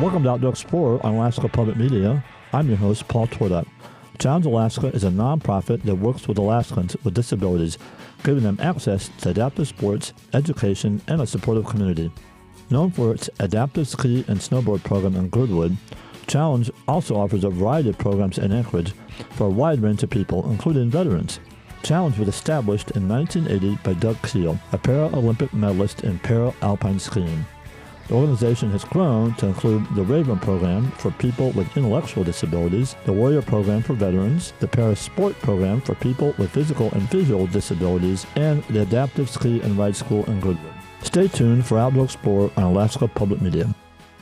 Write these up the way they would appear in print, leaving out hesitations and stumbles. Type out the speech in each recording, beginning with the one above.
Welcome to Outdoor Explorer on Alaska Public Media. I'm your host, Paul Twardock. Challenge Alaska is a nonprofit that works with Alaskans with disabilities, giving them access to adaptive sports, education, and a supportive community. Known for its adaptive ski and snowboard program in Girdwood, Challenge also offers a variety of programs in Anchorage for a wide range of people, including veterans. Challenge was established in 1980 by Doug Keel, a Paralympic medalist in para-alpine skiing. The organization has grown to include the Raven program for people with intellectual disabilities, the Warrior program for veterans, the Parasport program for people with physical and visual disabilities, and the Adaptive Ski and Ride School in Girdwood. Stay tuned for Outdoor Explorer on Alaska Public Media.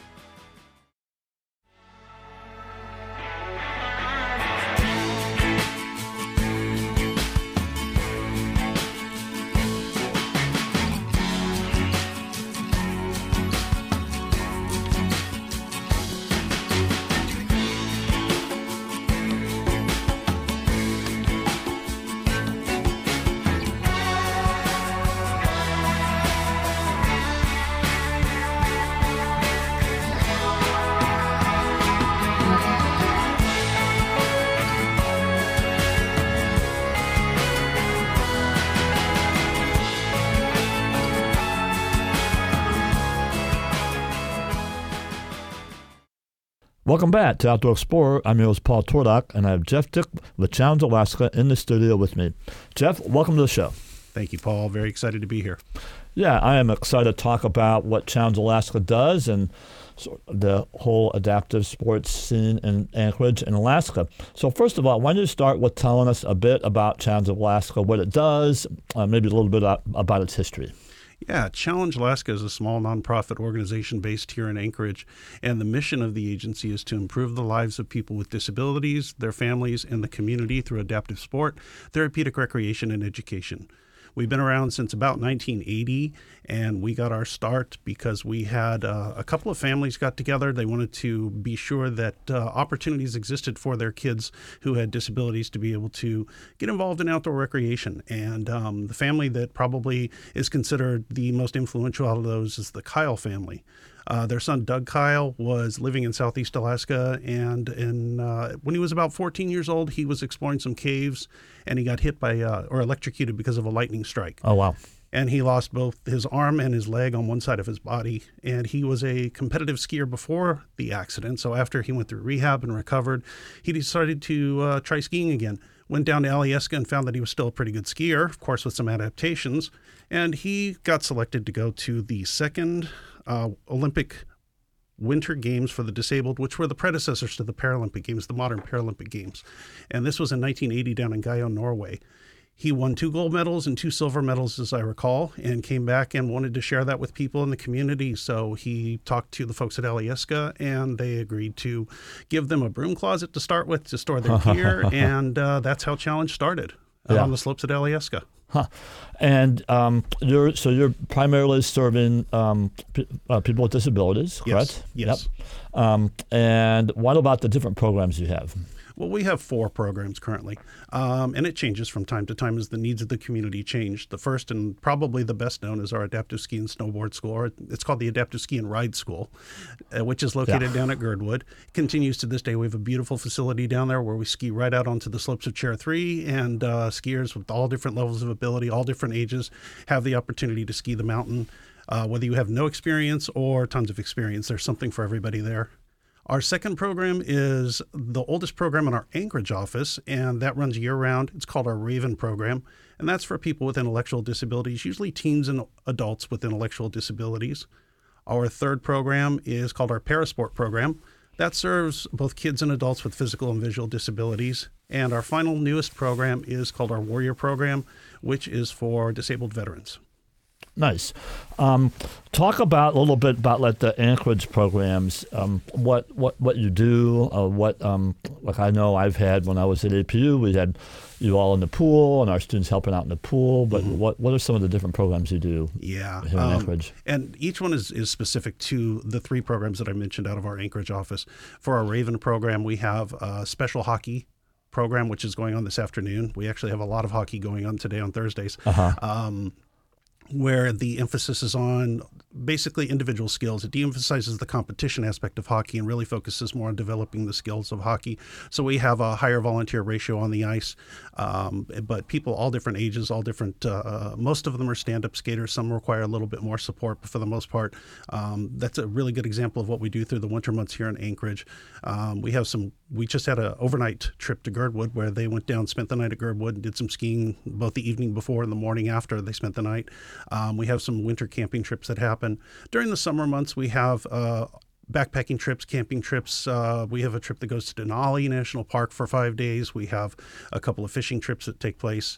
Welcome back to Outdoor Explorer. I'm your host, Paul Twardock, and I have Jeff Dick with Challenge Alaska in the studio with me. Jeff, welcome to the show. Thank you, Paul. Very excited to be here. Yeah, I am excited to talk about what Challenge Alaska does and the whole adaptive sports scene in Anchorage and Alaska. So first of all, why don't you start with telling us a bit about Challenge Alaska, what it does, maybe a little bit about its history. Yeah, Challenge Alaska is a small nonprofit organization based here in Anchorage, and the mission of the agency is to improve the lives of people with disabilities, their families, and the community through adaptive sport, therapeutic recreation, and education. We've been around since about 1980, and we got our start because we had a couple of families got together. They wanted to be sure that opportunities existed for their kids who had disabilities to be able to get involved in outdoor recreation. And the family that probably is considered the most influential out of those is the Kyle family. Their son, Doug Kyle, was living in Southeast Alaska, and when he was about 14 years old, he was exploring some caves, and he got hit by or electrocuted because of a lightning strike. Oh, wow. And he lost both his arm and his leg on one side of his body. And he was a competitive skier before the accident. So after he went through rehab and recovered, he decided to try skiing again. Went down to Alyeska and found that he was still a pretty good skier, of course, with some adaptations. And he got selected to go to the second Olympic Winter Games for the disabled, which were the predecessors to the Paralympic Games, the modern Paralympic Games. And this was in 1980 down in Gaia, Norway. He won 2 gold medals and 2 silver medals, as I recall, and came back and wanted to share that with people in the community. So he talked to the folks at Alyeska, and they agreed to give them a broom closet to start with to store their gear. And that's how Challenge started on the slopes at Alyeska. Huh. And you're primarily serving people with disabilities, correct? Yes. Yep. And what about the different programs you have? Well, we have 4 programs currently, and it changes from time to time as the needs of the community change. The first and probably the best known is our Adaptive Ski and Snowboard School, or it's called the Adaptive Ski and Ride School, which is located down at Girdwood. It continues to this day. We have a beautiful facility down there where we ski right out onto the slopes of Chair 3, and skiers with all different levels of ability, all different ages, have the opportunity to ski the mountain. Whether you have no experience or tons of experience, there's something for everybody there. Our second program is the oldest program in our Anchorage office, and that runs year-round. It's called our Raven program, and that's for people with intellectual disabilities, usually teens and adults with intellectual disabilities. Our third program is called our Parasport program. That serves both kids and adults with physical and visual disabilities. And our final newest program is called our Warrior program, which is for disabled veterans. Nice. Talk about a little bit about like the Anchorage programs. What you do. Like I know I've had when I was at APU, we had you all in the pool and our students helping out in the pool. But what are some of the different programs you do? Yeah, here in Anchorage? And each one is specific to the 3 programs that I mentioned out of our Anchorage office. For our Raven program, we have a special hockey program, which is going on this afternoon. We actually have a lot of hockey going on today on Thursdays. where the emphasis is on basically individual skills. It de-emphasizes the competition aspect of hockey and really focuses more on developing the skills of hockey. So we have a higher volunteer ratio on the ice, but people all different ages, all different, most of them are stand-up skaters. Some require a little bit more support, but for the most part, that's a really good example of what we do through the winter months here in Anchorage. We just had an overnight trip to Girdwood where they went down, spent the night at Girdwood and did some skiing both the evening before and the morning after they spent the night. We have some winter camping trips that happen. During the summer months, we have backpacking trips, camping trips. We have a trip that goes to Denali National Park for 5 days. We have a couple of fishing trips that take place,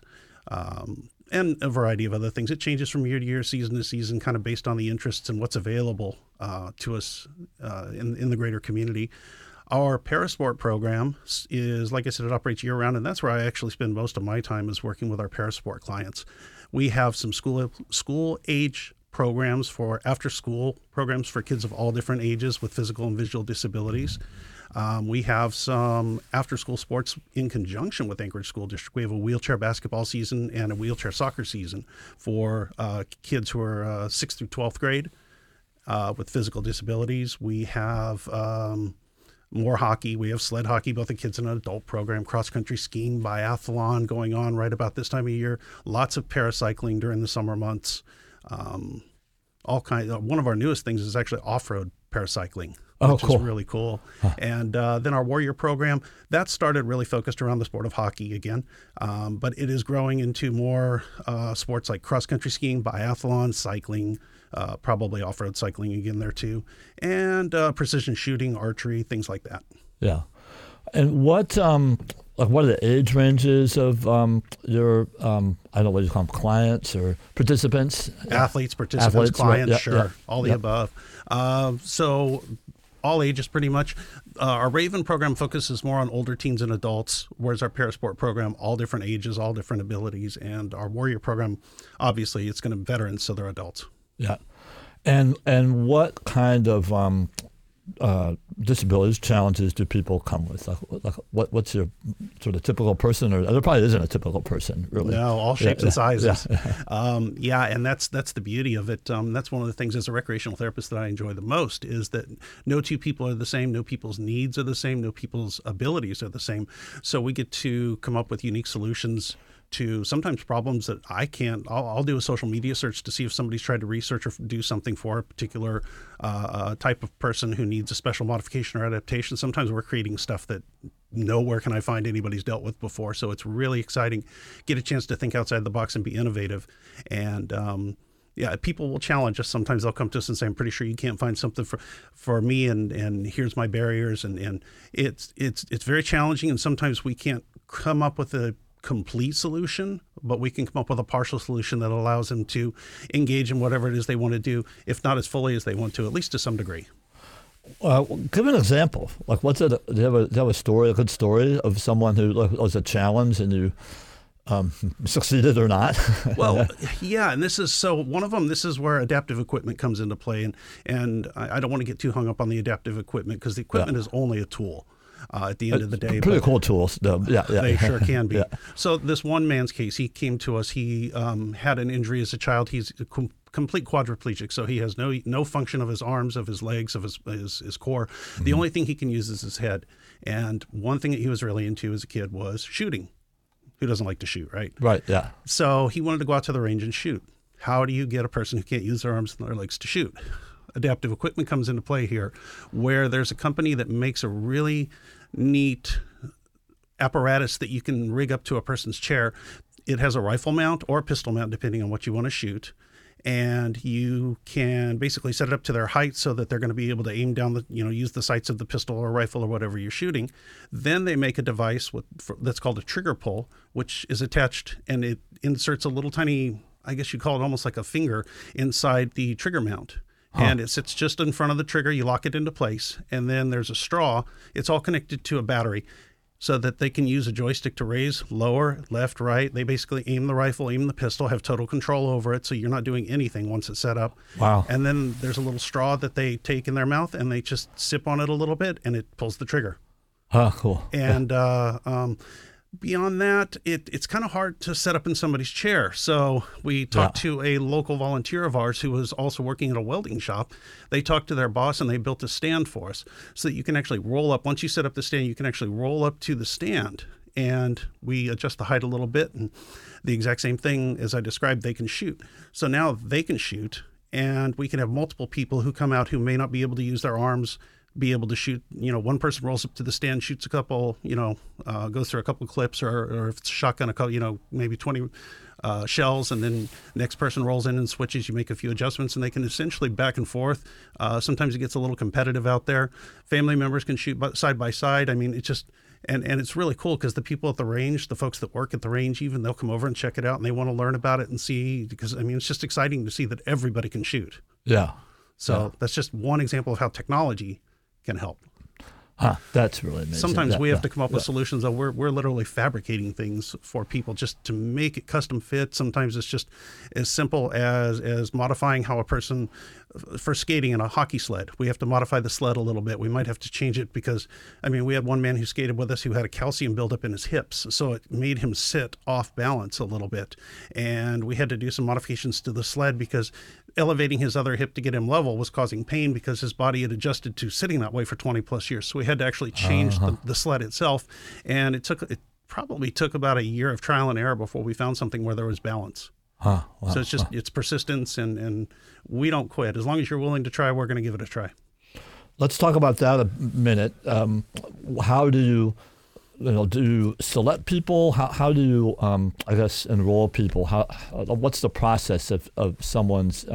and a variety of other things. It changes from year to year, season to season, kind of based on the interests and what's available to us in the greater community. Our Parasport program is, like I said, it operates year-round, and that's where I actually spend most of my time is working with our Parasport clients. We have some school-age programs for after-school programs for kids of all different ages with physical and visual disabilities. We have some after-school sports in conjunction with Anchorage School District. We have a wheelchair basketball season and a wheelchair soccer season for kids who are 6th through 12th grade with physical disabilities. We have more hockey. We have sled hockey, both the kids and an adult program, cross-country skiing, biathlon going on right about this time of year. Lots of paracycling during the summer months. All kinds. One of our newest things is actually off-road paracycling, which is really cool. And then our Warrior program, that started really focused around the sport of hockey again, but it is growing into more sports like cross-country skiing, biathlon, cycling, probably off-road cycling again there too, and precision shooting, archery, things like that. Yeah. And what are the age ranges of your, I don't know what you call them, clients or participants? Athletes, participants, clients, right. sure, all the above. So all ages pretty much. Our Raven program focuses more on older teens and adults, whereas our Parasport program, all different ages, all different abilities. And our Warrior program, obviously, it's going to be veterans, so they're adults. Yeah. And what kind of disabilities, challenges do people come with? Like what's your sort of typical person, or there probably isn't a typical person, really? No, all shapes and sizes. Yeah. And that's the beauty of it. That's one of the things as a recreational therapist that I enjoy the most is that no two people are the same, no people's needs are the same, no people's abilities are the same. So we get to come up with unique solutions to sometimes problems that I can't. I'll do a social media search to see if somebody's tried to research or do something for a particular type of person who needs a special modification or adaptation. Sometimes we're creating stuff that nowhere can I find anybody's dealt with before. So it's really exciting. Get a chance to think outside the box and be innovative. And people will challenge us. Sometimes they'll come to us and say, I'm pretty sure you can't find something for me, and here's my barriers. And it's very challenging, and sometimes we can't come up with a complete solution, but we can come up with a partial solution that allows them to engage in whatever it is they want to do, if not as fully as they want to, at least to some degree. Give an example. Like, what's it? Do you have a story, a good story of someone who was a challenge and you succeeded or not? Well, yeah, and this is where adaptive equipment comes into play, and I don't want to get too hung up on the adaptive equipment because the equipment is only a tool. At the end of the day. Pretty cool tools, though. Yeah. They sure can be. Yeah. So this one man's case, he came to us. He had an injury as a child. He's a complete quadriplegic, so he has no function of his arms, of his legs, of his core. Mm-hmm. The only thing he can use is his head. And one thing that he was really into as a kid was shooting. Who doesn't like to shoot, right? Right, yeah. So he wanted to go out to the range and shoot. How do you get a person who can't use their arms and their legs to shoot? Adaptive equipment comes into play here, where there's a company that makes a really neat apparatus that you can rig up to a person's chair. It has a rifle mount or a pistol mount, depending on what you want to shoot. And you can basically set it up to their height so that they're going to be able to aim down use the sights of the pistol or rifle or whatever you're shooting. Then they make a device that's called a trigger pull, which is attached, and it inserts a little tiny, I guess you'd call it almost like a finger, inside the trigger mount. And it sits just in front of the trigger. You lock it into place, and then there's a straw. It's all connected to a battery so that they can use a joystick to raise, lower, left, right. They basically aim the rifle, aim the pistol, have total control over it, so you're not doing anything once it's set up. Wow. And then there's a little straw that they take in their mouth, and they just sip on it a little bit, and it pulls the trigger. Cool. And Beyond that, it's kind of hard to set up in somebody's chair. So we talked to a local volunteer of ours who was also working at a welding shop. They talked to their boss and they built a stand for us so that you can actually roll up. Once you set up the stand, you can actually roll up to the stand, and we adjust the height a little bit, and the exact same thing as I described, they can shoot. So now they can shoot, and we can have multiple people who come out who may not be able to use their arms be able to shoot. One person rolls up to the stand, shoots a couple, goes through a couple clips, or if it's a shotgun, a couple, maybe 20 shells, and then next person rolls in and switches. You make a few adjustments, and they can essentially back and forth. Sometimes it gets a little competitive out there. Family members can shoot side by side. I mean, it's just, and it's really cool because the people at the range, the folks that work at the range, even they'll come over and check it out, and they want to learn about it and see, because it's just exciting to see that everybody can shoot. Yeah. So that's just one example of how technology can help. That's really amazing. Sometimes we have to come up with solutions that we're literally fabricating things for people just to make it custom fit. Sometimes it's just as simple as modifying how a person, for skating in a hockey sled, we have to modify the sled a little bit. We might have to change it because, we had one man who skated with us who had a calcium buildup in his hips, so it made him sit off balance a little bit. And we had to do some modifications to the sled because elevating his other hip to get him level was causing pain because his body had adjusted to sitting that way for 20 plus years. So we had to actually change the sled itself. And it probably took about a year of trial and error before we found something where there was balance. Wow. So it's persistence, and we don't quit. As long as you're willing to try, we're going to give it a try. Let's talk about that a minute. How do you do you select people? How do you, enroll people? What's the process of someone's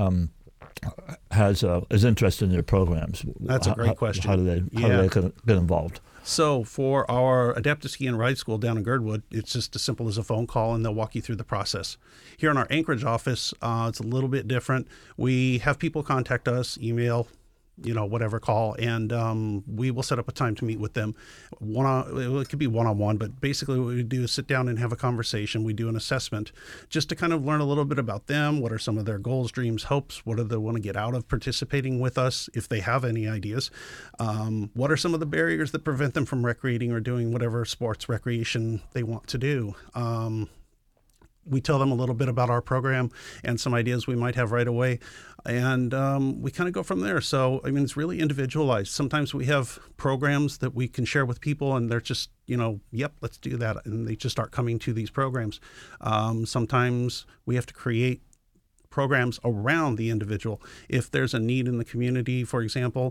is interested in your programs? That's a great question. How do they get involved? So for our Adaptive Ski and Ride School down in Girdwood, it's just as simple as a phone call, and they'll walk you through the process. Here in our Anchorage office, it's a little bit different. We have people contact us, email, whatever, call, and we will set up a time to meet with them. It could be one-on-one, but basically what we do is sit down and have a conversation. We do an assessment just to kind of learn a little bit about them. What are some of their goals, dreams, hopes? What do they want to get out of participating with us, if they have any ideas? What are some of the barriers that prevent them from recreating or doing whatever sports recreation they want to do? We tell them a little bit about our program and some ideas we might have right away. And we kind of go from there. So, it's really individualized. Sometimes we have programs that we can share with people, and they're just, yep, let's do that. And they just start coming to these programs. Sometimes we have to create programs around the individual. If there's a need in the community, for example,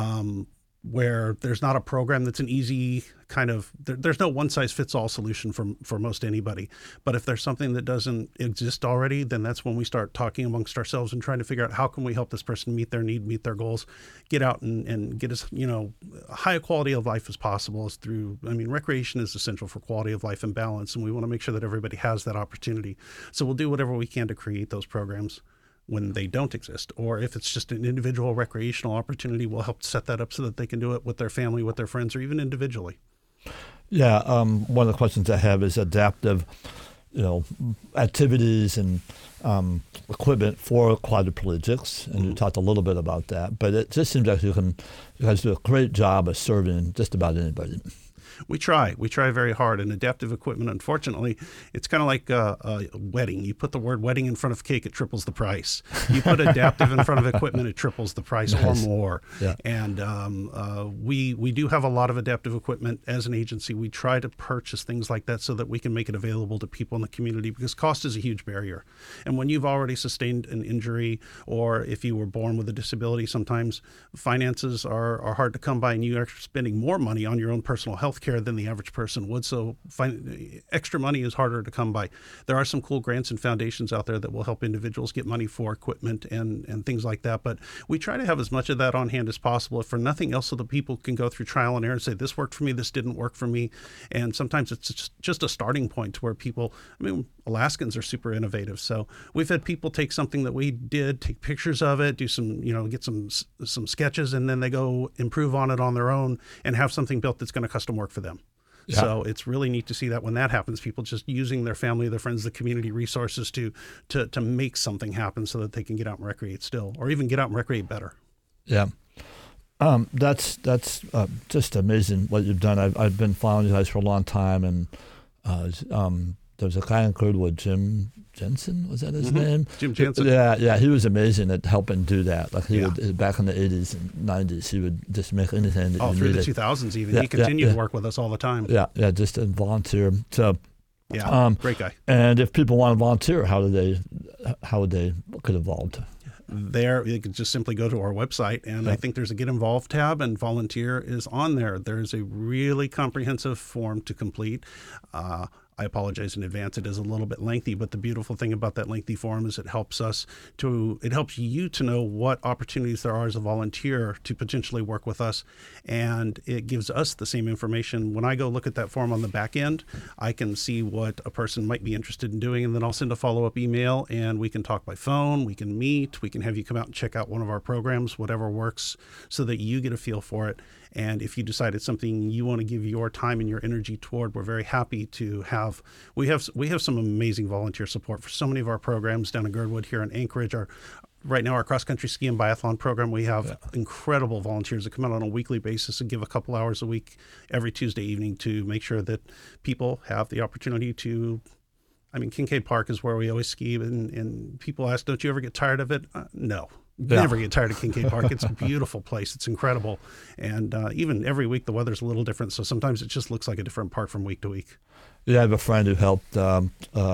where there's not a program that's an easy there's no one-size-fits-all solution for most anybody. But if there's something that doesn't exist already, then that's when we start talking amongst ourselves and trying to figure out how can we help this person meet their need, meet their goals, get out and get as high a quality of life as possible. Recreation is essential for quality of life and balance, and we want to make sure that everybody has that opportunity. So we'll do whatever we can to create those programs when they don't exist, or if it's just an individual recreational opportunity, we'll help set that up so that they can do it with their family, with their friends, or even individually. Yeah, one of the questions I have is adaptive, activities and equipment for quadriplegics, and you talked a little bit about that. But it just seems like you guys do a great job of serving just about anybody. We try very hard. And adaptive equipment, unfortunately, it's kind of like a wedding. You put the word wedding in front of cake, it triples the price. You put adaptive in front of equipment, it triples the price or more. Yeah. And we do have a lot of adaptive equipment as an agency. We try to purchase things like that so that we can make it available to people in the community, because cost is a huge barrier. And when you've already sustained an injury, or if you were born with a disability, sometimes finances are hard to come by, and you are spending more money on your own personal health care than the average person would. So extra money is harder to come by. There are some cool grants and foundations out there that will help individuals get money for equipment and things like that. But we try to have as much of that on hand as possible, if for nothing else, so that people can go through trial and error and say, this worked for me, this didn't work for me. And sometimes it's just a starting point to where people, Alaskans are super innovative. So we've had people take something that we did, take pictures of it, do some, get some sketches, and then they go improve on it on their own and have something built that's going to custom work for them. Yeah. So it's really neat to see that when that happens, people just using their family, their friends, the community resources to make something happen so that they can get out and recreate still, or even get out and recreate better. Yeah. That's just amazing what you've done. I've been following you guys for a long time, and There's a guy in Girdwood, Jim Jensen, was that his name? Jim Jensen. Yeah, he was amazing at helping do that. Like he Yeah. would, back in the 80s and 90s, he would just make anything that you Through needed. the 2000s even. Yeah, He continued yeah. to work with us all the time. Yeah, just a volunteer. So, Yeah, great guy. and if people want to volunteer, how would they get involved? There, you can just simply go to our website, and I think there's a Get Involved tab, and volunteer is on there. There's a really comprehensive form to complete. I apologize in advance. It is a little bit lengthy, but the beautiful thing about that lengthy form is it helps you to know what opportunities there are as a volunteer to potentially work with us, and it gives us the same information. When I go look at that form on the back end, I can see what a person might be interested in doing, and then I'll send a follow-up email, and we can talk by phone, we can meet, we can have you come out and check out one of our programs, whatever works, so that you get a feel for it. And if you decide it's something you want to give your time and your energy toward, we're very happy to have. We have some amazing volunteer support for so many of our programs down in Girdwood, here in Anchorage. Right now, our cross-country ski and biathlon program, we have incredible volunteers that come out on a weekly basis and give a couple hours a week every Tuesday evening to make sure that people have the opportunity to. I mean, Kincaid Park is where we always ski, and people ask, don't you ever get tired of it? No. Never get tired of Kincaid Park. It's a beautiful place. It's incredible. And even every week, the weather's a little different. So sometimes it just looks like a different park from week to week. Yeah, I have a friend who helped a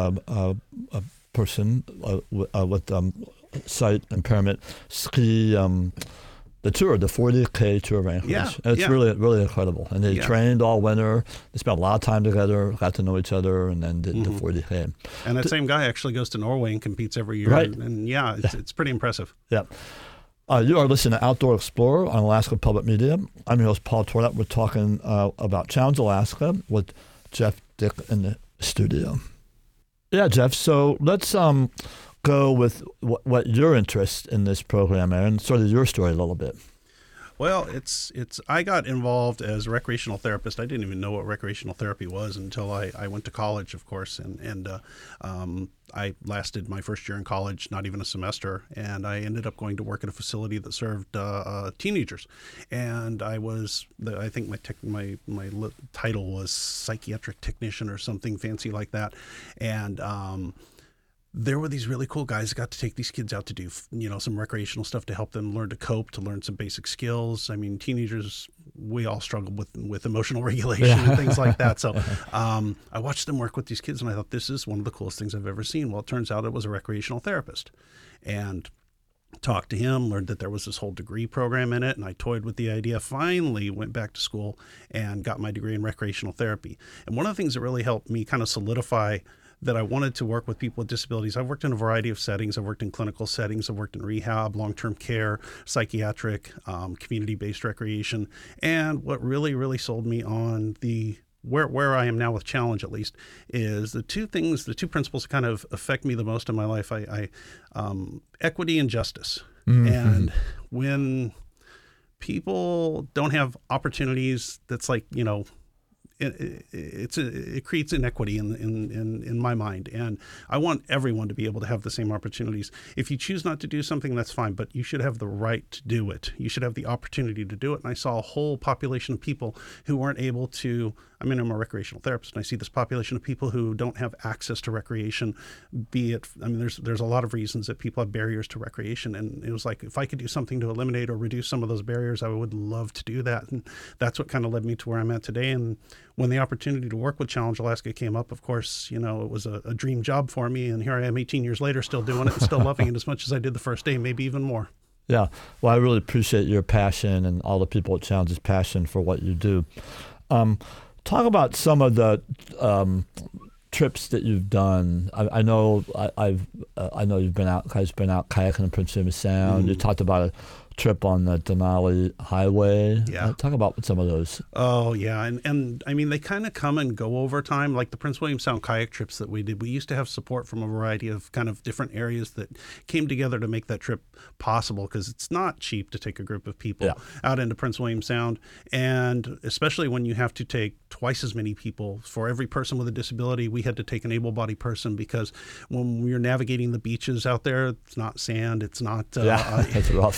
person with sight impairment ski the tour, the 40K tour of Anchorage. Yeah, It's really, really incredible. And they trained all winter. They spent a lot of time together, got to know each other, and then did the 40K. And that same guy actually goes to Norway and competes every year. Right. And it's pretty impressive. Yeah. You are listening to Outdoor Explorer on Alaska Public Media. I'm your host, Paul Torlett. We're talking about Challenge Alaska with Jeff Dick in the studio. Yeah, Jeff. So let's go with what your interest in this program are, and sort of your story a little bit. Well, I got involved as a recreational therapist. I didn't even know what recreational therapy was until I went to college, of course, and I lasted my first year in college, not even a semester, and I ended up going to work at a facility that served teenagers. And I think my title was psychiatric technician or something fancy like that, and there were these really cool guys that got to take these kids out to do, some recreational stuff to help them learn to cope, to learn some basic skills. I mean, teenagers, we all struggle with emotional regulation and things like that. So I watched them work with these kids, and I thought, this is one of the coolest things I've ever seen. Well, it turns out it was a recreational therapist. And talked to him, learned that there was this whole degree program in it, and I toyed with the idea. Finally went back to school and got my degree in recreational therapy. And one of the things that really helped me kind of solidify that I wanted to work with people with disabilities. I've worked in a variety of settings. I've worked in clinical settings. I've worked in rehab, long-term care, psychiatric, community-based recreation. And what really, really sold me on where I am now with Challenge, at least, is the two principles that kind of affect me the most in my life. Equity and justice. Mm-hmm. And when people don't have opportunities, that's like, it creates inequity in my mind, and I want everyone to be able to have the same opportunities. If you choose not to do something, that's fine, but you should have the right to do it. You should have the opportunity to do it. And I saw a whole population of people who weren't able to. I'm a recreational therapist, and I see this population of people who don't have access to recreation. There's a lot of reasons that people have barriers to recreation, and it was like, if I could do something to eliminate or reduce some of those barriers, I would love to do that. And that's what kind of led me to where I'm at today. And when the opportunity to work with Challenge Alaska came up, of course, it was a dream job for me, and here I am 18 years later still doing it and still loving it as much as I did the first day, maybe even more. Yeah, well, I really appreciate your passion and all the people at Challenge's passion for what you do. Talk about some of the trips that you've done. I know you've been out kayaking in Prince William Sound. Mm-hmm. You talked about a trip on the Denali Highway. Yeah. Talk about some of those. Oh, yeah. And they kind of come and go over time. Like the Prince William Sound kayak trips that we did, we used to have support from a variety of kind of different areas that came together to make that trip possible, because it's not cheap to take a group of people out into Prince William Sound. And especially when you have to take twice as many people. For every person with a disability, we had to take an able-bodied person, because when we were navigating the beaches out there, it's not sand, it's not... it's rough. And if you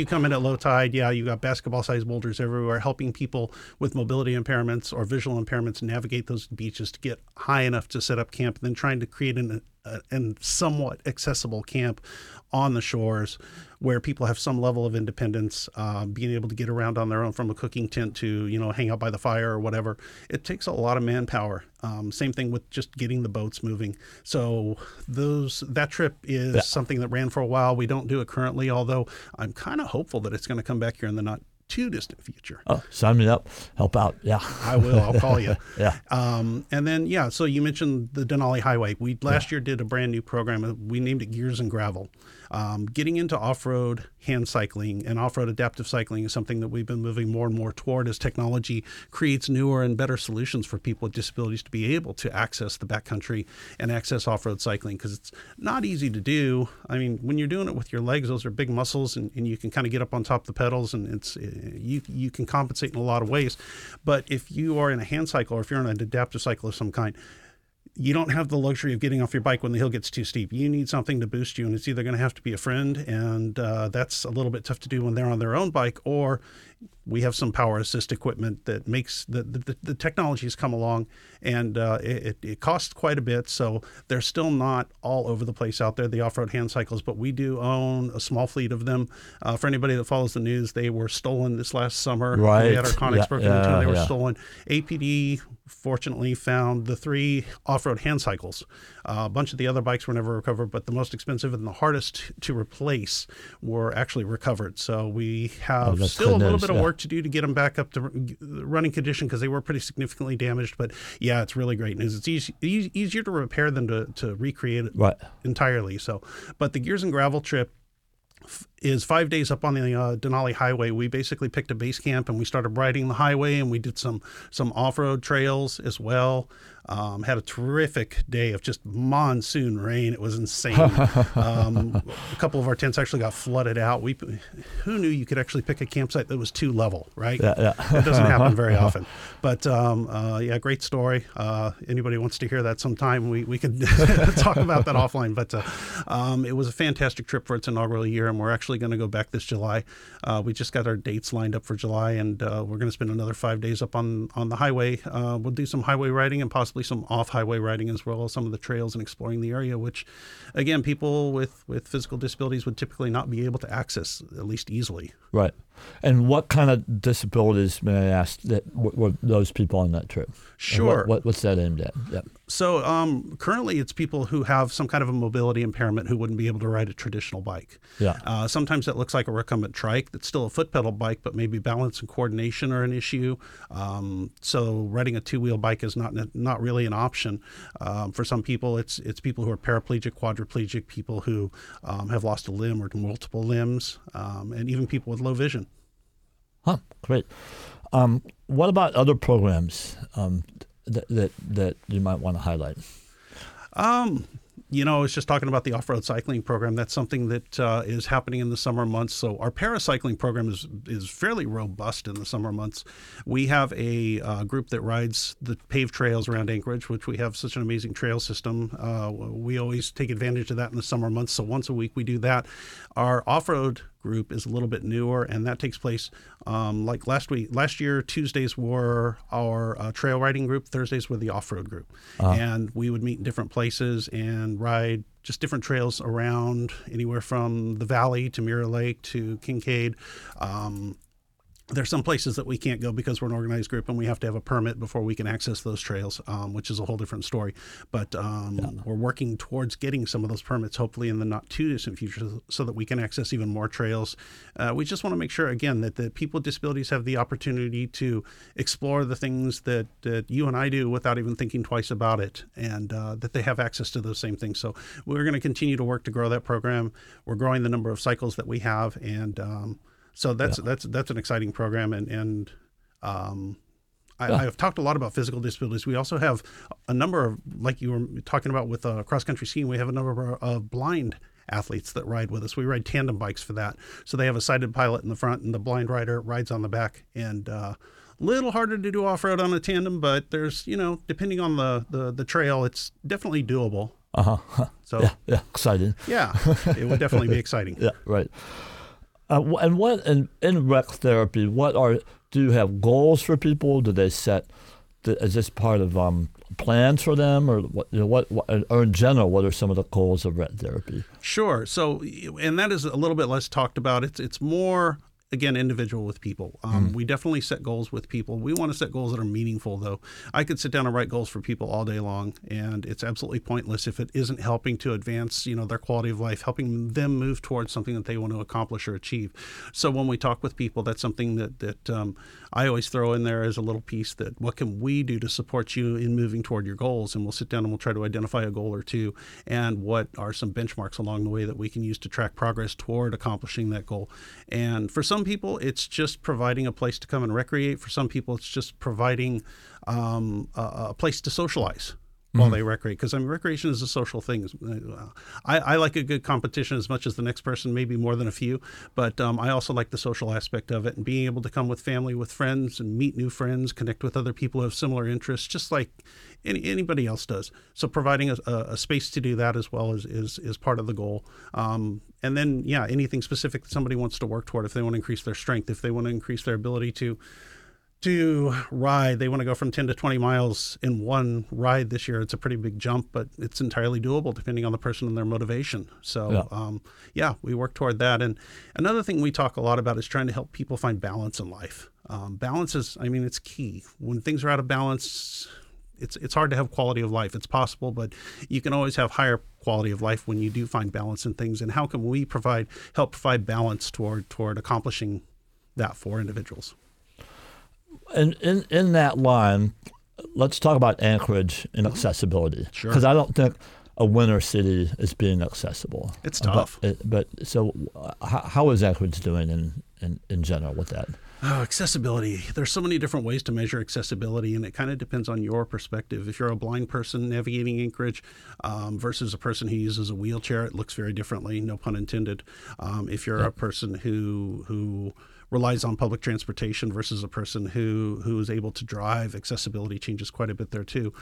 come in at low tide, you got basketball-sized boulders everywhere, helping people with mobility impairments or visual impairments navigate those beaches to get high enough to set up camp, and then trying to create an somewhat accessible camp on the shores where people have some level of independence, being able to get around on their own, from a cooking tent to, hang out by the fire or whatever. It takes a lot of manpower. Same thing with just getting the boats moving. So that trip is something that ran for a while. We don't do it currently, although I'm kind of hopeful that it's going to come back here in the not too distant future. Oh, sign me up. Help out. Yeah. I will. I'll call you. Yeah. And then, so you mentioned the Denali Highway. We last year did a brand new program. We named it Gears and Gravel. Getting into off-road hand cycling and off-road adaptive cycling is something that we've been moving more and more toward as technology creates newer and better solutions for people with disabilities to be able to access the backcountry and access off-road cycling, because it's not easy to do. I mean, when you're doing it with your legs, those are big muscles, and you can kind of get up on top of the pedals, and it's you can compensate in a lot of ways. But if you are in a hand cycle, or if you're on an adaptive cycle of some kind, you don't have the luxury of getting off your bike when the hill gets too steep. You need something to boost you, and it's either going to have to be a friend, and that's a little bit tough to do when they're on their own bike, or we have some power assist equipment that makes the technology has come along, and it costs quite a bit. So they're still not all over the place out there, the off-road hand cycles, but we do own a small fleet of them. For anybody that follows the news, they were stolen this last summer. Right. We had our Conexpo, they were stolen. APD fortunately found the 3 off-road hand cycles. A bunch of the other bikes were never recovered, but the most expensive and the hardest to replace were actually recovered. So we have still a little bit of work to do to get them back up to running condition, because they were pretty significantly damaged. But yeah, it's really great news. It's easier to repair than to recreate it entirely. So, but the Gears and Gravel trip is 5 days up on the Denali Highway. We basically picked a base camp and we started riding the highway, and we did some off-road trails as well. Had a terrific day of just monsoon rain. It was insane. A couple of our tents actually got flooded out. Who knew you could actually pick a campsite that was 2 level, right? That doesn't happen very often. But great story. Anybody wants to hear that sometime, we could talk about that offline. But it was a fantastic trip for its inaugural year, and we're actually going to go back this July. We just got our dates lined up for July, and we're going to spend another 5 days up on the highway. We'll do some highway riding and possibly some off-highway riding as well as some of the trails and exploring the area, which, again, people with physical disabilities would typically not be able to access, at least easily. Right. And what kind of disabilities, may I ask, were those people on that trip? Sure. What's that aimed at? Yep. So currently it's people who have some kind of a mobility impairment who wouldn't be able to ride a traditional bike. Yeah. Sometimes that looks like a recumbent trike. That's still a foot pedal bike, but maybe balance and coordination are an issue. So riding a 2-wheel bike is not really an option. For some people, it's people who are paraplegic, quadriplegic, people who have lost a limb or multiple limbs, and even people with low vision. Huh, great. What about other programs that you might want to highlight? I was just talking about the off-road cycling program. That's something that is happening in the summer months. So our paracycling program is fairly robust in the summer months. We have a group that rides the paved trails around Anchorage, which we have such an amazing trail system. We always take advantage of that in the summer months. So once a week we do that. Our off-road group is a little bit newer, and that takes place like last year. Tuesdays were our trail riding group, Thursdays were the off-road group. And we would meet in different places and ride just different trails around, anywhere from the valley to Mirror Lake to Kincaid. There's some places that we can't go because we're an organized group and we have to have a permit before we can access those trails, which is a whole different story. But we're working towards getting some of those permits, hopefully in the not too distant future, so that we can access even more trails. We just want to make sure, again, that the people with disabilities have the opportunity to explore the things that you and I do without even thinking twice about it, and that they have access to those same things. So we're going to continue to work to grow that program. We're growing the number of cycles that we have, and so that's an exciting program, and I've talked a lot about physical disabilities. We also have a number of, like you were talking about with cross-country skiing, we have a number of blind athletes that ride with us. We ride tandem bikes for that. So they have a sighted pilot in the front and the blind rider rides on the back. And a little harder to do off-road on a tandem, but there's, depending on the trail, it's definitely doable. Uh-huh. So yeah, exciting. Yeah, it would definitely be exciting. Yeah, right. And what in rec therapy? Do you have goals for people? Do they set? Is this part of plans for them, or or in general, what are some of the goals of rec therapy? Sure. So, and that is a little bit less talked about. It's more, again, individual with people. We definitely set goals with people. We want to set goals that are meaningful, though. I could sit down and write goals for people all day long, and it's absolutely pointless if it isn't helping to advance, their quality of life, helping them move towards something that they want to accomplish or achieve. So when we talk with people, that's something that I always throw in there as a little piece, that what can we do to support you in moving toward your goals? And we'll sit down and we'll try to identify a goal or two, and what are some benchmarks along the way that we can use to track progress toward accomplishing that goal. And for some people, it's just providing a place to come and recreate. For some people, it's just providing a place to socialize while they recreate. Because recreation is a social thing. I like a good competition as much as the next person, maybe more than a few. But I also like the social aspect of it, and being able to come with family, with friends, and meet new friends, connect with other people who have similar interests, just like anybody else does. So providing a space to do that as well is part of the goal. And then, anything specific that somebody wants to work toward, if they want to increase their strength, if they want to increase their ability to ride, they want to go from 10 to 20 miles in one ride this year. It's a pretty big jump, but it's entirely doable depending on the person and their motivation. So, we work toward that. And another thing we talk a lot about is trying to help people find balance in life. Balance is, it's key. When things are out of balance, it's hard to have quality of life. It's possible, but you can always have higher quality of life when you do find balance in things. And how can we help provide balance toward accomplishing that for individuals? And in that line, let's talk about Anchorage and accessibility. Sure. Because I don't think a winter city is being accessible. It's tough. But how is Anchorage doing in general with that? Accessibility. There's so many different ways to measure accessibility, and it kind of depends on your perspective. If you're a blind person navigating Anchorage versus a person who uses a wheelchair, it looks very differently, no pun intended. If you're a person who relies on public transportation versus a person who is able to drive, accessibility changes quite a bit there too.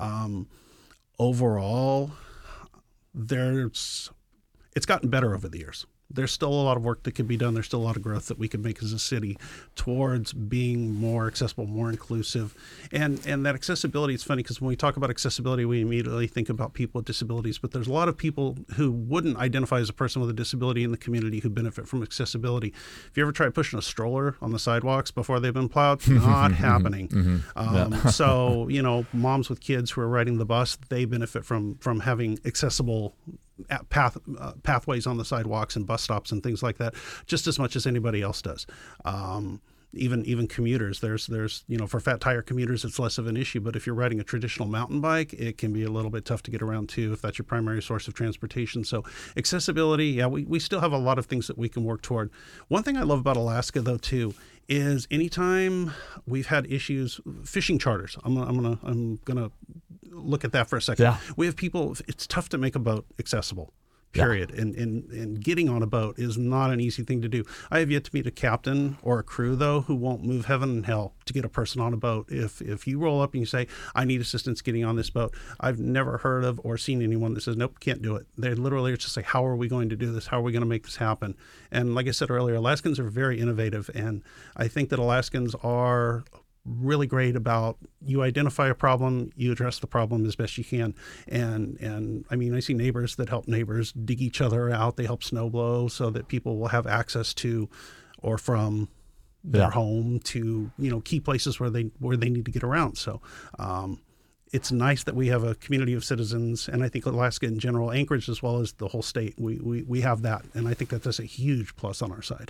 Overall, it's gotten better over the years. There's still a lot of work that could be done. There's still a lot of growth that we could make as a city towards being more accessible, more inclusive. And that accessibility, it's funny because when we talk about accessibility, we immediately think about people with disabilities, but there's a lot of people who wouldn't identify as a person with a disability in the community who benefit from accessibility. If you ever try pushing a stroller on the sidewalks before they've been plowed, not happening. So, moms with kids who are riding the bus, they benefit from having accessible pathways on the sidewalks and bus stops and things like that, just as much as anybody else does. Even commuters, there's for fat tire commuters, it's less of an issue. But if you're riding a traditional mountain bike, it can be a little bit tough to get around too, if that's your primary source of transportation. So accessibility, we still have a lot of things that we can work toward. One thing I love about Alaska, though, too, is anytime we've had issues, fishing charters. I'm gonna look at that for a second. Yeah. We have people. It's tough to make a boat accessible. Period. Yeah. And getting on a boat is not an easy thing to do. I have yet to meet a captain or a crew, though, who won't move heaven and hell to get a person on a boat. If you roll up and you say, I need assistance getting on this boat, I've never heard of or seen anyone that says, nope, can't do it. They literally just say, how are we going to do this? How are we going to make this happen? And like I said earlier, Alaskans are very innovative. And I think that Alaskans are really great about, you identify a problem, you address the problem as best you can. And I see neighbors that help neighbors dig each other out. They help snow blow so that people will have access to or from their home to, key places where they need to get around. So it's nice that we have a community of citizens, and I think Alaska in general, Anchorage as well as the whole state, we have that. And I think that's a huge plus on our side.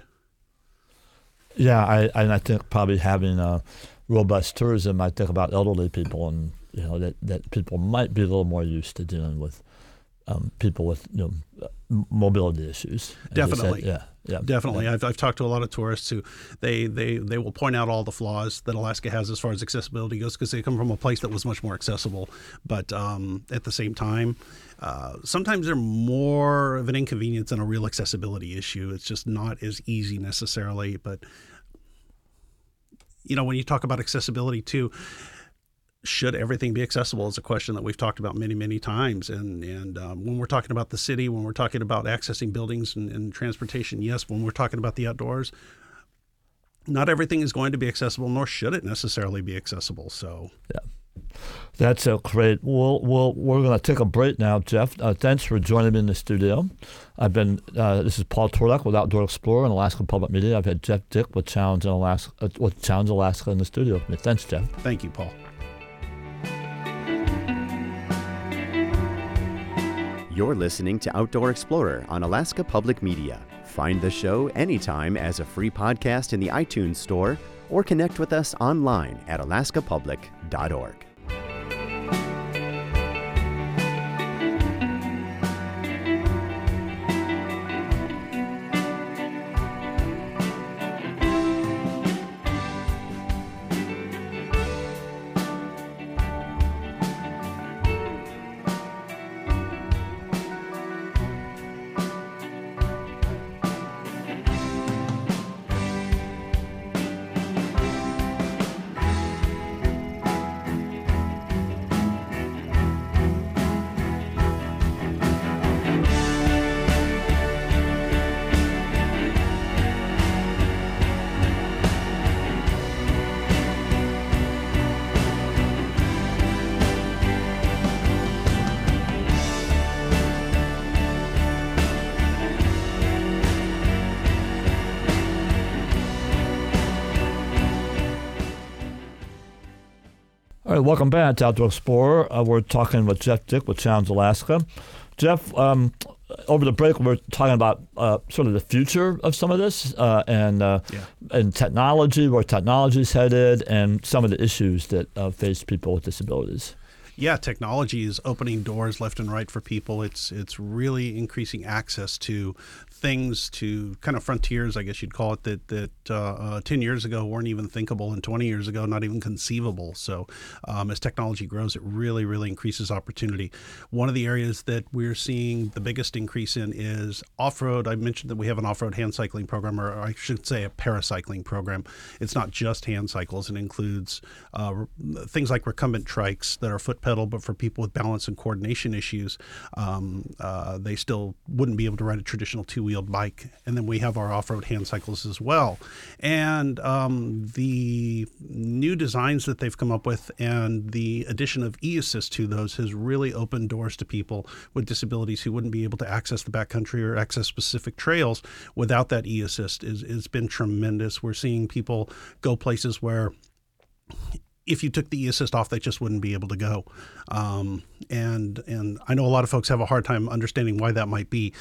Yeah, I think probably having robust tourism, I think about elderly people, and that people might be a little more used to dealing with people with mobility issues. Definitely, definitely. Yeah. I've talked to a lot of tourists who they will point out all the flaws that Alaska has as far as accessibility goes, because they come from a place that was much more accessible. But at the same time, sometimes they're more of an inconvenience than a real accessibility issue. It's just not as easy necessarily. But when you talk about accessibility too, should everything be accessible is a question that we've talked about many, many times. And when we're talking about the city, when we're talking about accessing buildings and transportation, yes. When we're talking about the outdoors, not everything is going to be accessible, nor should it necessarily be accessible. So, yeah, that's great. We're going to take a break now, Jeff. Thanks for joining me in the studio. This is Paul Torlak with Outdoor Explorer and Alaska Public Media. I've had Jeff Dick with Challenge Alaska in the studio with me. Thanks, Jeff. Thank you, Paul. You're listening to Outdoor Explorer on Alaska Public Media. Find the show anytime as a free podcast in the iTunes Store or connect with us online at alaskapublic.org. All right, welcome back to Outdoor Explorer. We're talking with Jeff Dick with Challenge Alaska. Jeff, over the break, we're talking about sort of the future of some of this and technology, where technology's headed, and some of the issues that face people with disabilities. Yeah, technology is opening doors left and right for people. It's really increasing access to things, to kind of frontiers, I guess you'd call it, that 10 years ago weren't even thinkable, and 20 years ago not even conceivable. So as technology grows, it really, really increases opportunity. One of the areas that we're seeing the biggest increase in is off-road. I mentioned that we have an off-road hand cycling program, or I should say a paracycling program. It's not just hand cycles. It includes things like recumbent trikes that are foot pedal, but for people with balance and coordination issues, they still wouldn't be able to ride a traditional two-wheeled bike. And then we have our off-road hand cycles as well. And the new designs that they've come up with and the addition of e-assist to those has really opened doors to people with disabilities who wouldn't be able to access the backcountry or access specific trails without that e-assist. It's been tremendous. We're seeing people go places where if you took the e-assist off, they just wouldn't be able to go. And I know a lot of folks have a hard time understanding why that might be.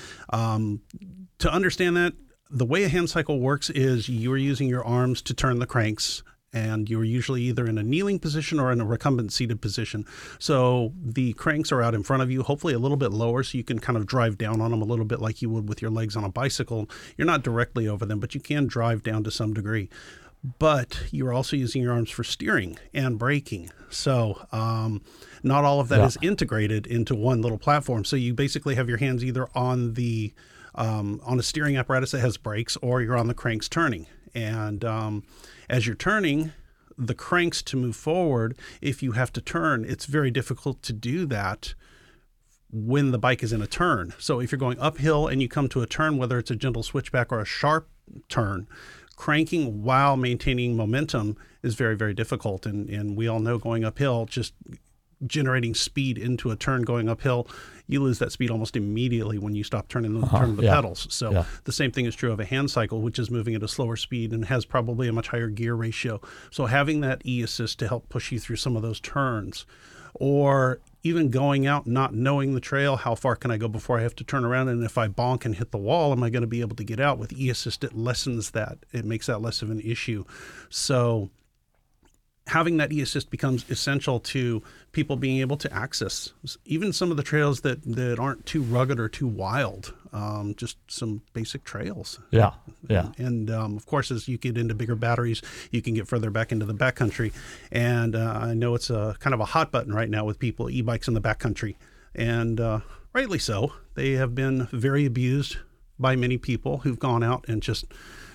To understand that, the way a hand cycle works is you're using your arms to turn the cranks, and you're usually either in a kneeling position or in a recumbent seated position. So the cranks are out in front of you, hopefully a little bit lower, so you can kind of drive down on them a little bit like you would with your legs on a bicycle. You're not directly over them, but you can drive down to some degree. But you're also using your arms for steering and braking. So not all of that is integrated into one little platform. So you basically have your hands either on the on a steering apparatus that has brakes, or you're on the cranks turning. And as you're turning the cranks to move forward, if you have to turn, it's very difficult to do that when the bike is in a turn. So if you're going uphill and you come to a turn, whether it's a gentle switchback or a sharp turn, cranking while maintaining momentum is very, very difficult. And we all know going uphill, just generating speed into a turn going uphill, you lose that speed almost immediately when you stop turning the pedals. So the same thing is true of a hand cycle, which is moving at a slower speed and has probably a much higher gear ratio. So having that e-assist to help push you through some of those turns, or even going out not knowing the trail, how far can I go before I have to turn around? And if I bonk and hit the wall, am I going to be able to get out? With e-assist, it lessens that. It makes that less of an issue. So having that e-assist becomes essential to people being able to access even some of the trails that aren't too rugged or too wild, just some basic trails. Yeah. And of course, as you get into bigger batteries, you can get further back into the backcountry. And I know it's a kind of a hot button right now with people, e-bikes in the backcountry. And rightly so. They have been very abused by many people who've gone out and just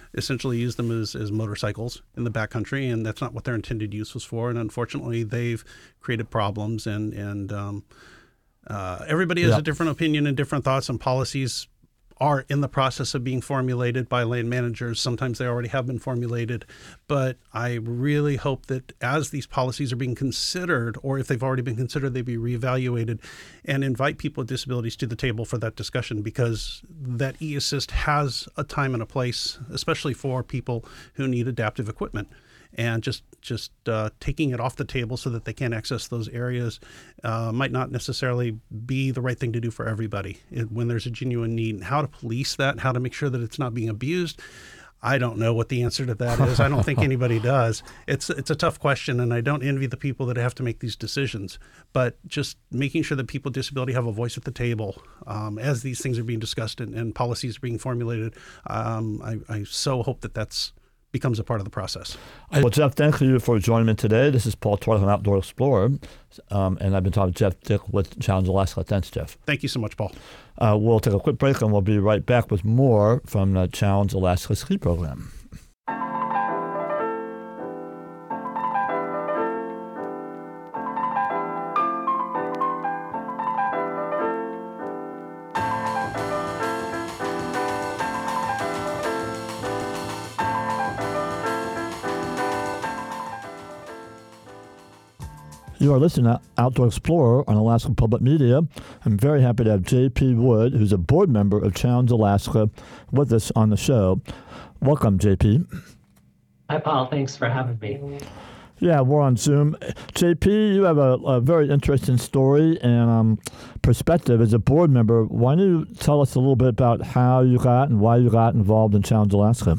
essentially used them as motorcycles in the backcountry, and that's not what their intended use was for. And unfortunately, they've created problems, and everybody has a different opinion and different thoughts, and policies are in the process of being formulated by land managers. Sometimes they already have been formulated, but I really hope that as these policies are being considered, or if they've already been considered, they be reevaluated and invite people with disabilities to the table for that discussion, because that e-assist has a time and a place, especially for people who need adaptive equipment. And just taking it off the table so that they can't access those areas might not necessarily be the right thing to do for everybody when there's a genuine need. And how to police that, how to make sure that it's not being abused, I don't know what the answer to that is. I don't think anybody does. It's a tough question, and I don't envy the people that have to make these decisions. But just making sure that people with disability have a voice at the table as these things are being discussed and policies are being formulated, I so hope that that's becomes a part of the process. Well, Jeff, thank you for joining me today. This is Paul Torres, an Outdoor Explorer, and I've been talking to Jeff Dick with Challenge Alaska. Thanks, Jeff. Thank you so much, Paul. We'll take a quick break, and we'll be right back with more from the Challenge Alaska ski program. You are listening to Outdoor Explorer on Alaska Public Media. I'm very happy to have J.P. Wood, who's a board member of Challenge Alaska, with us on the show. Welcome, J.P. Hi, Paul. Thanks for having me. Yeah, we're on Zoom. J.P., you have a very interesting story and perspective as a board member. Why don't you tell us a little bit about how you got and why you got involved in Challenge Alaska?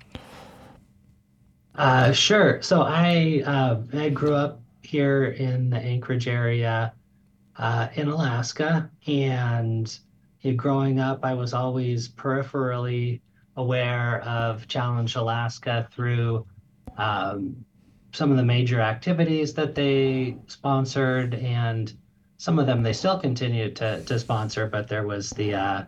Sure. So I grew up here in the Anchorage area in Alaska, and growing up, I was always peripherally aware of Challenge Alaska through some of the major activities that they sponsored, and some of them they still continue to sponsor. But there was the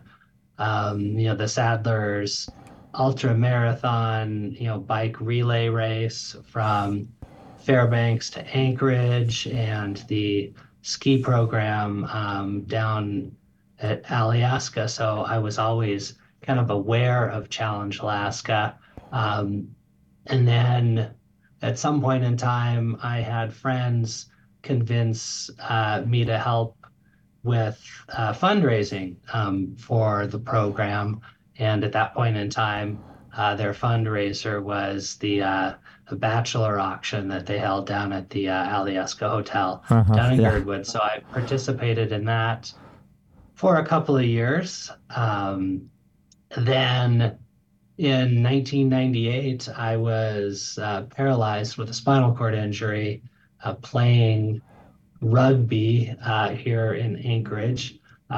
Sadler's Ultra Marathon, bike relay race from Fairbanks to Anchorage, and the ski program down at Alyeska. So I was always kind of aware of Challenge Alaska. And then at some point in time, I had friends convince me to help with fundraising for the program. And at that point in time, their fundraiser was the bachelor auction that they held down at the Alyeska Hotel down in Girdwood. So I participated in that for a couple of years. Then in 1998, I was paralyzed with a spinal cord injury playing rugby here in Anchorage.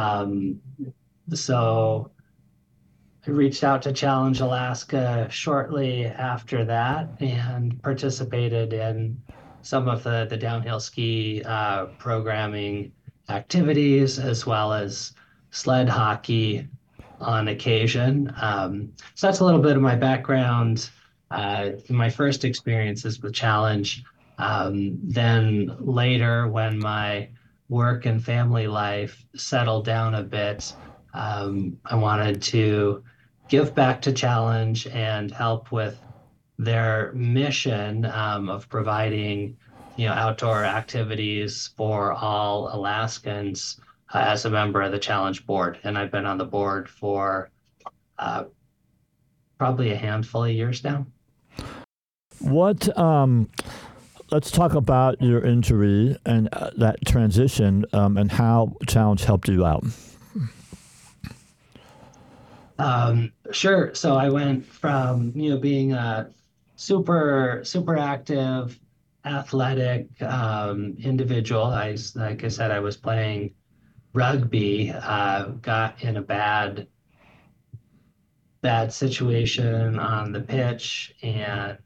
So I reached out to Challenge Alaska shortly after that and participated in some of the downhill ski programming activities, as well as sled hockey on occasion. So that's a little bit of my background. My first experiences with Challenge. Then later, when my work and family life settled down a bit, I wanted to give back to Challenge and help with their mission of providing, outdoor activities for all Alaskans as a member of the Challenge board. And I've been on the board for probably a handful of years now. Let's talk about your injury and that transition and how Challenge helped you out. Sure. So I went from, being a super active, athletic individual. Like I said, I was playing rugby, got in a bad situation on the pitch, and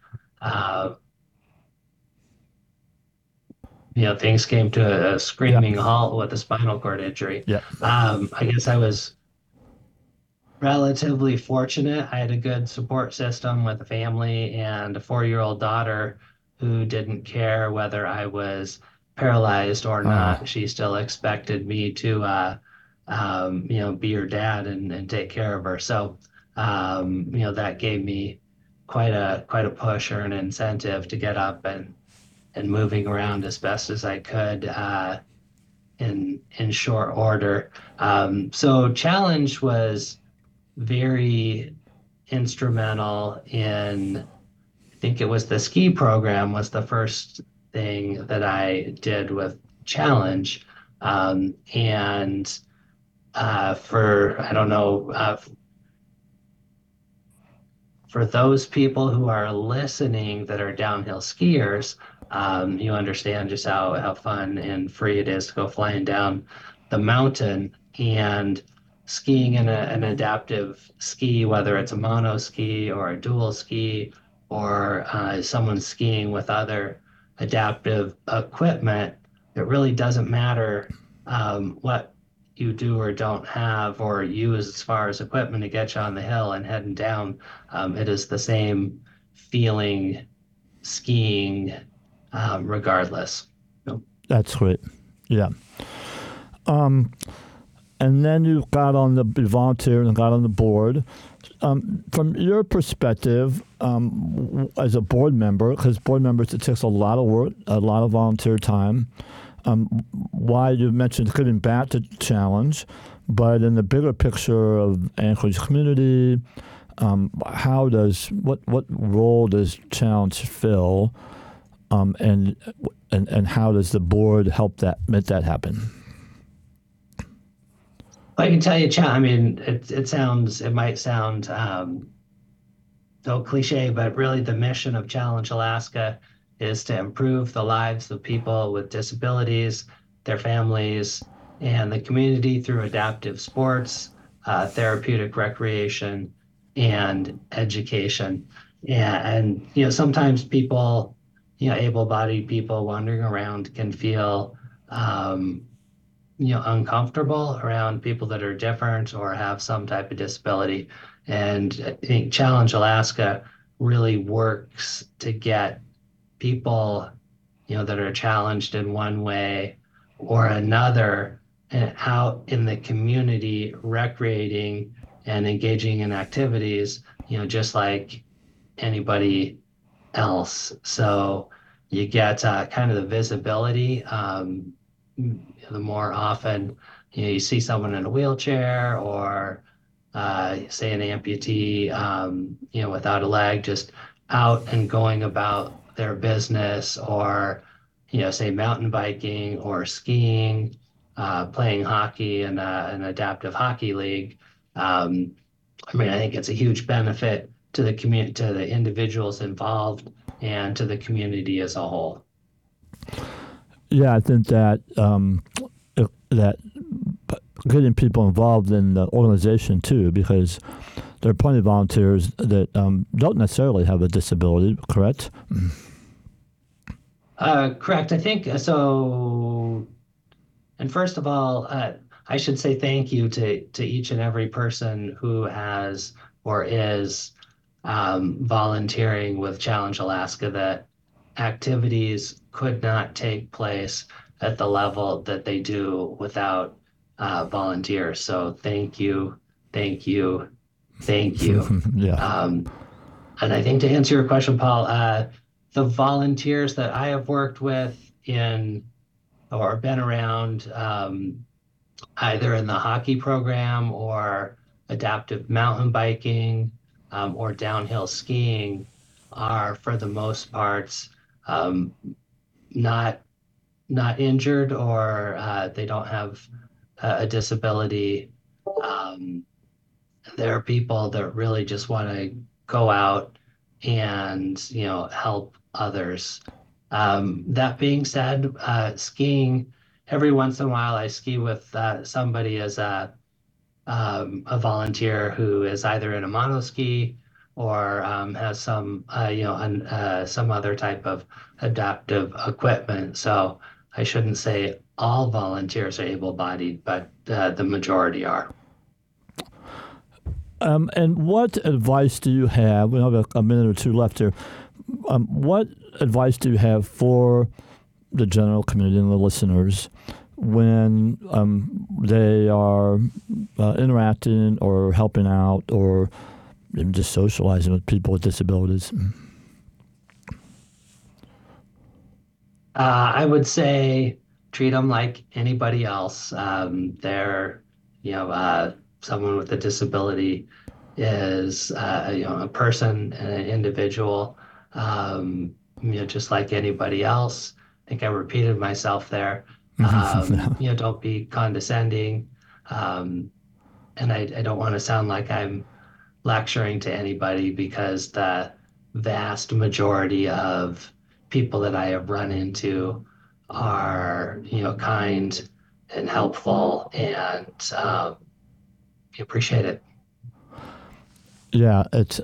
things came to a screaming halt with a spinal cord injury. Yeah. I guess I was relatively fortunate. I had a good support system with a family and a 4-year-old daughter who didn't care whether I was paralyzed or Uh, not. She still expected me to, be her dad and take care of her. So, that gave me quite a push or an incentive to get up and moving around as best as I could in short order. So challenge was very instrumental in, I think it was the ski program was the first thing that I did with challenge. And for, I don't know, for those people who are listening that are downhill skiers, you understand just how fun and free it is to go flying down the mountain and skiing in an adaptive ski, whether it's a mono ski or a dual ski or someone skiing with other adaptive equipment. It really doesn't matter what you do or don't have or use as far as equipment to get you on the hill and heading down. It is the same feeling skiing regardless. that's great. Yeah. And then you got on the volunteer and got on the board. From your perspective, as a board member, because board members, it takes a lot of work, a lot of volunteer time. Why you mentioned giving back to Challenge, but in the bigger picture of Anchorage community, what role does Challenge fill, and how does the board help make that happen? I can tell you, I mean, it might sound so cliche, but really the mission of Challenge Alaska is to improve the lives of people with disabilities, their families, and the community through adaptive sports, therapeutic recreation, and education. And sometimes people, able-bodied people wandering around can feel uncomfortable around people that are different or have some type of disability. And I think Challenge Alaska really works to get people, that are challenged in one way or another out in the community recreating and engaging in activities, just like anybody else. So you get kind of the visibility. The more often you see someone in a wheelchair or say an amputee, without a leg, just out and going about their business, or say mountain biking or skiing, playing hockey in an adaptive hockey league. I mean, I think it's a huge benefit to the community, to the individuals involved, and to the community as a whole. Yeah, I think that getting people involved in the organization too, because there are plenty of volunteers that don't necessarily have a disability, correct? Correct. I think so. And first of all, I should say thank you to each and every person who has or is volunteering with Challenge Alaska. That activities could not take place at the level that they do without volunteers. So thank you, thank you, thank you. Yeah. And I think to answer your question, Paul, the volunteers that I have worked with in or been around, either in the hockey program or adaptive mountain biking, or downhill skiing, are for the most parts not injured, or they don't have a disability. There are people that really just want to go out and help others. That being said, skiing, every once in a while I ski with somebody as a volunteer who is either in a monoski or has some other type of adaptive equipment. So I shouldn't say all volunteers are able-bodied, but the majority are. And what advice do you have? We have a minute or two left here. What advice do you have for the general community and the listeners when they are interacting or helping out or even just socializing with people with disabilities? I would say treat them like anybody else. They're, someone with a disability is, a person, an individual, just like anybody else. I think I repeated myself there. Don't be condescending. And I don't want to sound like I'm lecturing to anybody because the vast majority of people that I have run into are, kind and helpful and appreciate it. Yeah, it's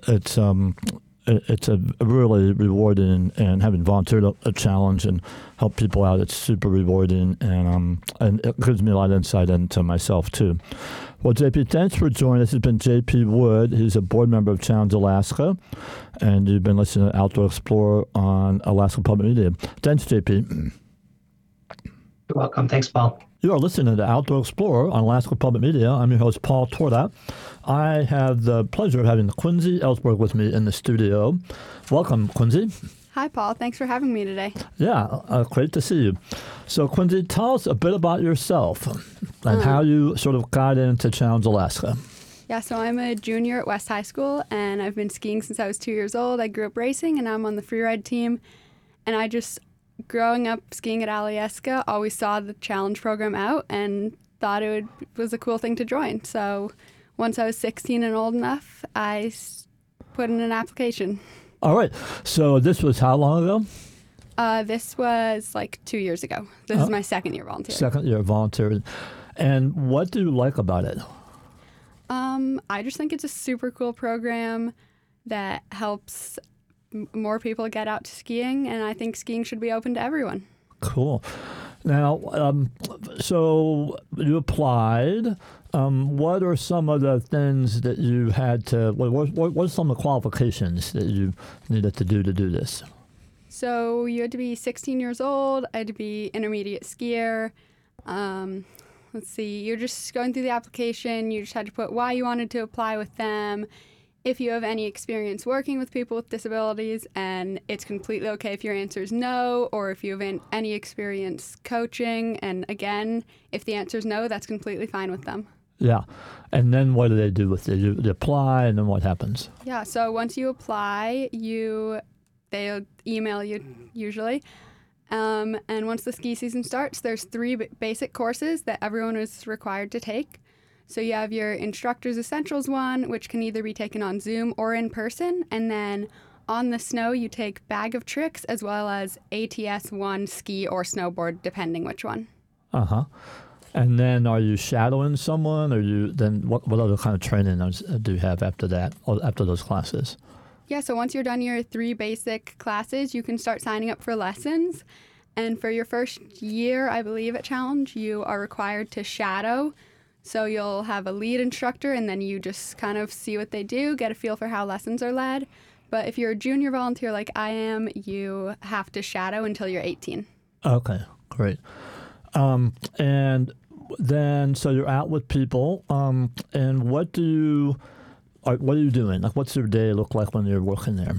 a really rewarding, and having volunteered a challenge and help people out, it's super rewarding, and it gives me a lot of insight into myself too. Well, JP, thanks for joining us. This has been JP Wood. He's a board member of Challenge Alaska, and you've been listening to Outdoor Explorer on Alaska Public Media. Thanks, JP. You're welcome. Thanks, Paul. You are listening to Outdoor Explorer on Alaska Public Media. I'm your host, Paul Tordat. I have the pleasure of having Quincy Ellsberg with me in the studio. Welcome, Quincy. Hi, Paul. Thanks for having me today. Yeah, great to see you. So, Quincy, tell us a bit about yourself and how you sort of got into Challenge Alaska. Yeah, so I'm a junior at West High School, and I've been skiing since I was 2 years old. I grew up racing, and I'm on the freeride team. And I just, growing up skiing at Alyeska, always saw the challenge program out and thought it was a cool thing to join. So once I was 16 and old enough, I put in an application. All right. So this was how long ago? This was like 2 years ago. This is my second year volunteering. Second year volunteering. And what do you like about it? I just think it's a super cool program that helps more people get out to skiing, and I think skiing should be open to everyone. Cool. Now, so you applied. What are some of the things that you had to, what are some of the qualifications that you needed to do this? So you had to be 16 years old. I had to be intermediate skier. Let's see, you're just going through the application. You just had to put why you wanted to apply with them, if you have any experience working with people with disabilities, and it's completely okay if your answer is no, or if you have any experience coaching. And again, if the answer is no, that's completely fine with them. Yeah. And then what do they do with it? You apply, and then what happens? Yeah, so once you apply, they'll email you usually. And once the ski season starts, there's 3 basic courses that everyone is required to take. So you have your Instructor's Essentials one, which can either be taken on Zoom or in person. And then on the snow, you take Bag of Tricks as well as ATS 1 ski or snowboard, depending which one. Uh-huh. And then are you shadowing someone, or what other kind of training do you have after that, or after those classes? Yeah, so once you're done your 3 basic classes, you can start signing up for lessons. And for your first year, I believe, at Challenge, you are required to shadow. So you'll have a lead instructor, and then you just kind of see what they do, get a feel for how lessons are led. But if you're a junior volunteer like I am, you have to shadow until you're 18. Okay, great. And then, so you're out with people, and what are you doing? Like, what's your day look like when you're working there?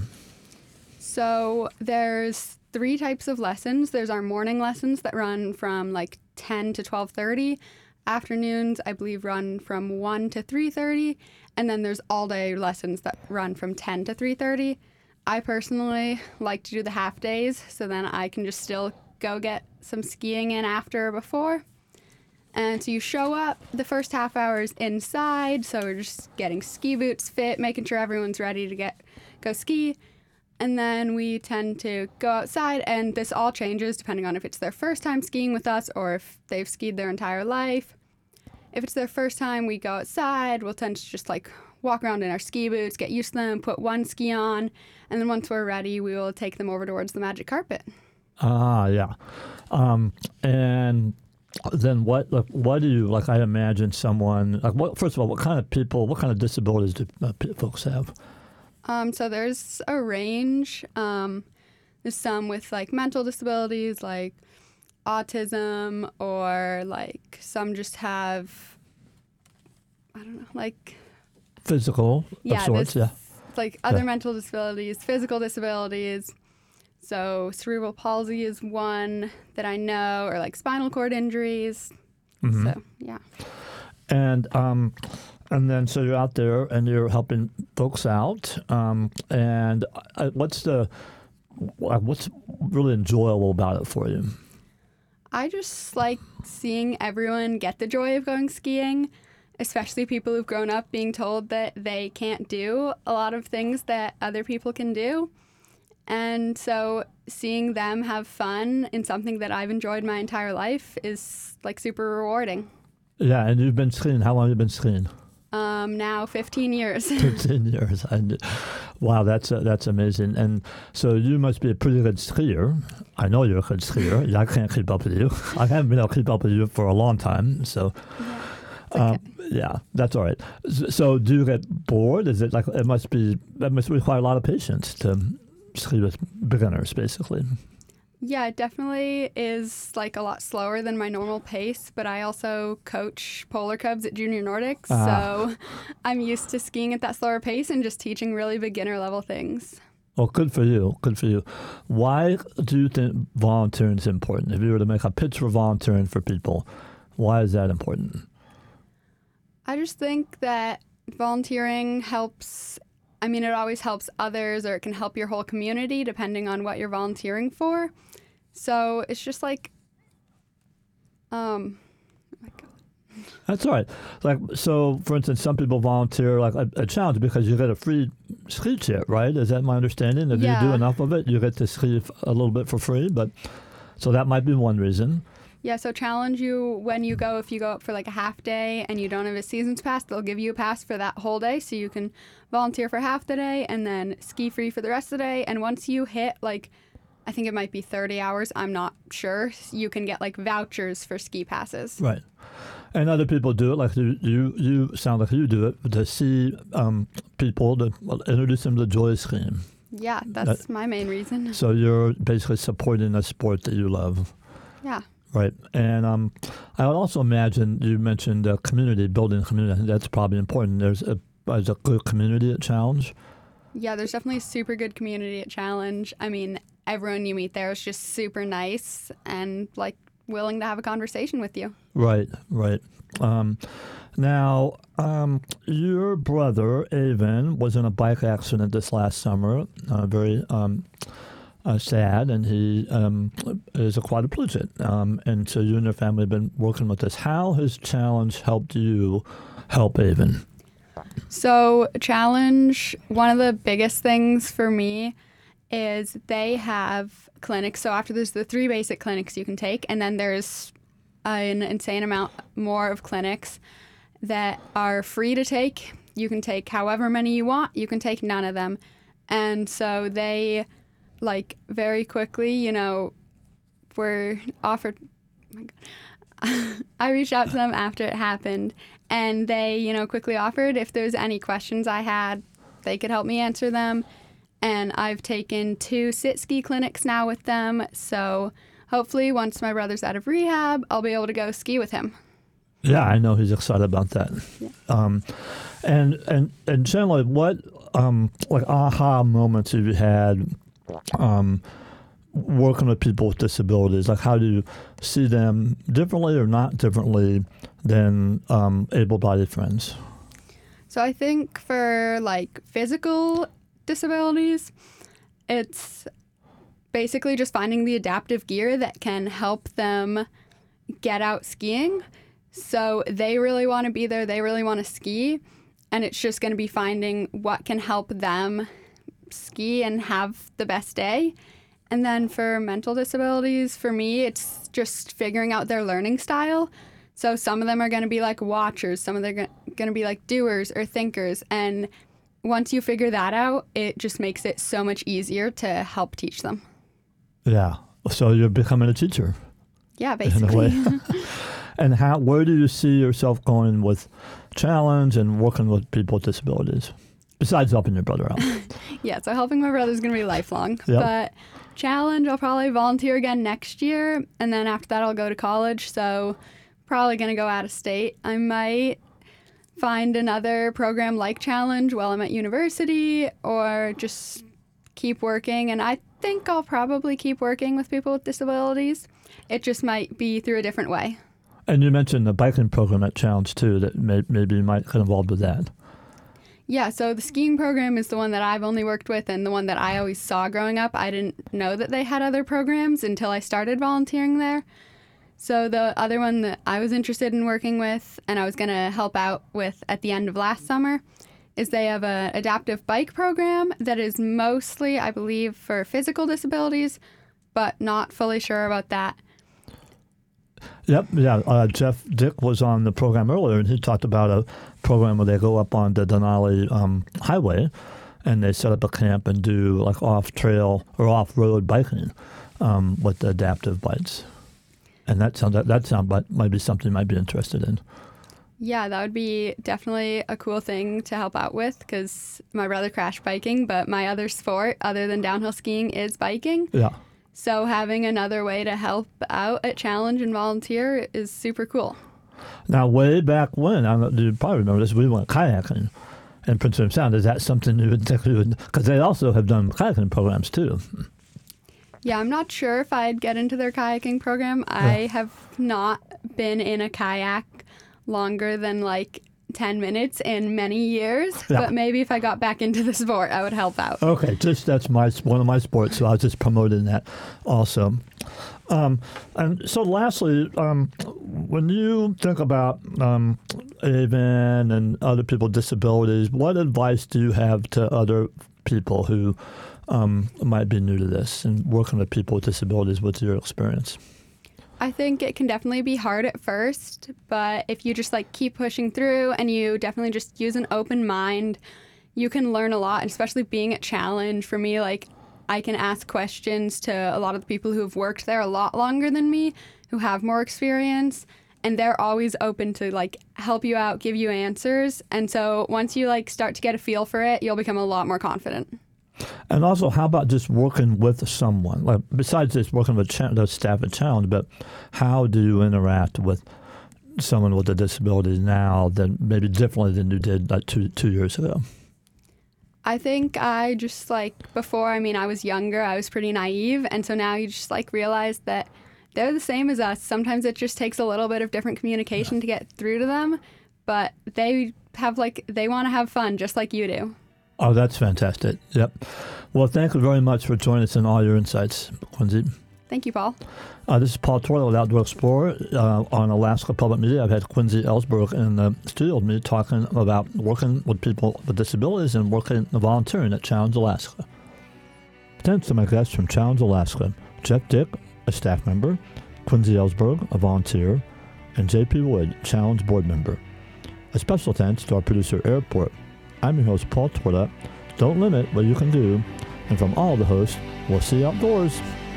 So there's 3 types of lessons. There's our morning lessons that run from like 10 to 12:30. Afternoons, I believe, run from 1 to 3:30. And then there's all-day lessons that run from 10 to 3:30. I personally like to do the half days, so then I can just still go get some skiing in after or before. And so you show up, the first half hour is inside, so we're just getting ski boots fit, making sure everyone's ready to go ski. And then we tend to go outside, and this all changes depending on if it's their first time skiing with us or if they've skied their entire life. If it's their first time, we go outside. We'll tend to just walk around in our ski boots, get used to them, put one ski on, and then once we're ready, we will take them over towards the magic carpet. Yeah. And then what do you, like, I imagine someone, like, first of all, what kind of people, what kind of disabilities do folks have? So there's a range. There's some with like mental disabilities, like autism, or like some just have, I don't know, like Physical of sorts, yeah. Like other mental disabilities, physical disabilities. So cerebral palsy is one that I know, or like spinal cord injuries. Mm-hmm. So yeah. And then so you're out there and you're helping folks out. And what's really enjoyable about it for you? I just like seeing everyone get the joy of going skiing, especially people who've grown up being told that they can't do a lot of things that other people can do. And so seeing them have fun in something that I've enjoyed my entire life is like super rewarding. Yeah, and you've been skiing. How long have you been skiing? Now 15 years. 15 years. Wow, that's amazing. And so you must be a pretty good skier. I know you're a good skier. I can't keep up with you. I haven't been able to keep up with you for a long time. So, Okay. yeah, that's all right. So do you get bored? Is it like, that must require a lot of patience to ski with beginners, basically. Yeah, it definitely is like a lot slower than my normal pace, but I also coach Polar Cubs at Junior Nordics, so I'm used to skiing at that slower pace and just teaching really beginner level things. Well, good for you. Good for you. Why do you think volunteering is important? If you were to make a pitch for volunteering for people, why is that important? I just think that volunteering helps. I mean, it always helps others, or it can help your whole community depending on what you're volunteering for. So it's just like, oh my God. That's all right. Like, so, for instance, some people volunteer like a challenge because you get a free ski chair, right? Is that my understanding? If you do enough of it, you get to ski a little bit for free. But so that might be one reason. Yeah, so challenge you when you go, if you go up for like a half day and you don't have a season's pass, they'll give you a pass for that whole day. So you can volunteer for half the day and then ski free for the rest of the day. And once you hit like, I think it might be 30 hours, I'm not sure, you can get like vouchers for ski passes. Right. And other people do it, like you sound like you do it, to see people, to introduce them to the joy of skiing. Yeah, that's my main reason. So you're basically supporting a sport that you love. Yeah. Right. And I would also imagine you mentioned community, building community. I think that's probably important. There's a good community at Challenge. Yeah, there's definitely a super good community at Challenge. I mean, everyone you meet there is just super nice and like willing to have a conversation with you. Right. Now, your brother, Avon, was in a bike accident this last summer, very sad, and he is a quadriplegic. And so you and your family have been working with this. How has Challenge helped you help Avon? So Challenge, one of the biggest things for me is they have clinics. So after there's the 3 basic clinics you can take, and then there's an insane amount more of clinics that are free to take. You can take however many you want. You can take none of them. And so they, like, very quickly, were offered. Oh my God. I reached out to them after it happened, and they, quickly offered if there's any questions I had, they could help me answer them. And I've taken 2 sit ski clinics now with them. So hopefully once my brother's out of rehab, I'll be able to go ski with him. Yeah, I know he's excited about that. Yeah. And generally, what like aha moments have you had working with people with disabilities? Like, how do you see them differently or not differently than able-bodied friends? So I think for like physical disabilities, it's basically just finding the adaptive gear that can help them get out skiing. So they really want to be there, they really want to ski, and it's just going to be finding what can help them ski and have the best day. And then for mental disabilities, for me, it's just figuring out their learning style. So some of them are going to be like watchers, some of them are going to be like doers or thinkers, and once you figure that out, it just makes it so much easier to help teach them. Yeah. So you're becoming a teacher. Yeah, basically. In a way. And where do you see yourself going with Challenge and working with people with disabilities, besides helping your brother out? Yeah, so helping my brother is going to be lifelong. Yep. But Challenge, I'll probably volunteer again next year. And then after that, I'll go to college. So probably going to go out of state. I might find another program like Challenge while I'm at university, or just keep working. And I think I'll probably keep working with people with disabilities. It just might be through a different way. And you mentioned the biking program at Challenge, too, that maybe you might get involved with that. Yeah, so the skiing program is the one that I've only worked with and the one that I always saw growing up. I didn't know that they had other programs until I started volunteering there. So the other one that I was interested in working with and I was going to help out with at the end of last summer is they have an adaptive bike program that is mostly, I believe, for physical disabilities, but not fully sure about that. Yep, yeah. Jeff Dick was on the program earlier, and he talked about a program where they go up on the Denali Highway, and they set up a camp and do like off-trail or off-road biking with the adaptive bikes. And that sounds like might be something you might be interested in. Yeah, that would be definitely a cool thing to help out with because my brother crashed biking, but my other sport other than downhill skiing is biking. Yeah. So having another way to help out at Challenge and volunteer is super cool. Now, way back when, you probably remember this, we went kayaking in Prince William Sound. Is that something you would think you would, because they also have done kayaking programs too. Yeah, I'm not sure if I'd get into their kayaking program. I have not been in a kayak longer than like 10 minutes in many years, but maybe if I got back into the sport, I would help out. Okay, that's one of my sports, so I was just promoting that also. And so lastly, when you think about AVEN and other people with disabilities, what advice do you have to other people who might be new to this and working with people with disabilities with your experience? I think it can definitely be hard at first, but if you just like keep pushing through and you definitely just use an open mind, you can learn a lot, and especially being at Challenge. For me, like I can ask questions to a lot of the people who have worked there a lot longer than me, who have more experience, and they're always open to like help you out, give you answers. And so once you like start to get a feel for it, you'll become a lot more confident. And also, how about just working with someone? Like, besides just working with the staff at Challenge, but how do you interact with someone with a disability now than maybe differently than you did like two years ago? I think I just like before, I was younger, I was pretty naive. And so now you just like realize that they're the same as us. Sometimes it just takes a little bit of different communication to get through to them, but they want to have fun just like you do. Oh, that's fantastic. Yep. Well, thank you very much for joining us and all your insights, Quincy. Thank you, Paul. This is Paul Twirler with Outdoor Explorer on Alaska Public Media. I've had Quincy Ellsberg in the studio with me talking about working with people with disabilities and volunteering at Challenge Alaska. Thanks to my guests from Challenge Alaska, Jeff Dick, a staff member, Quincy Ellsberg, a volunteer, and J.P. Wood, Challenge board member. A special thanks to our producer, Airport. I'm your host, Paul Twirler. Don't limit what you can do. And from all the hosts, we'll see you outdoors.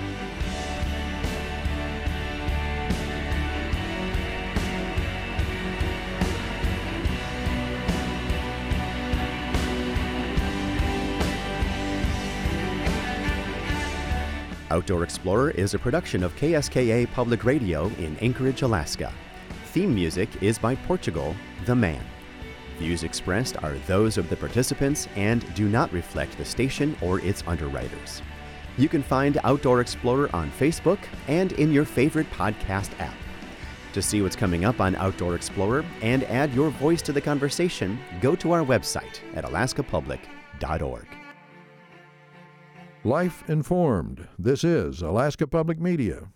Outdoor Explorer is a production of KSKA Public Radio in Anchorage, Alaska. Theme music is by Portugal, The Man. Views expressed are those of the participants and do not reflect the station or its underwriters. You can find Outdoor Explorer on Facebook and in your favorite podcast app. To see what's coming up on Outdoor Explorer and add your voice to the conversation, go to our website at alaskapublic.org. Life Informed. This is Alaska Public Media.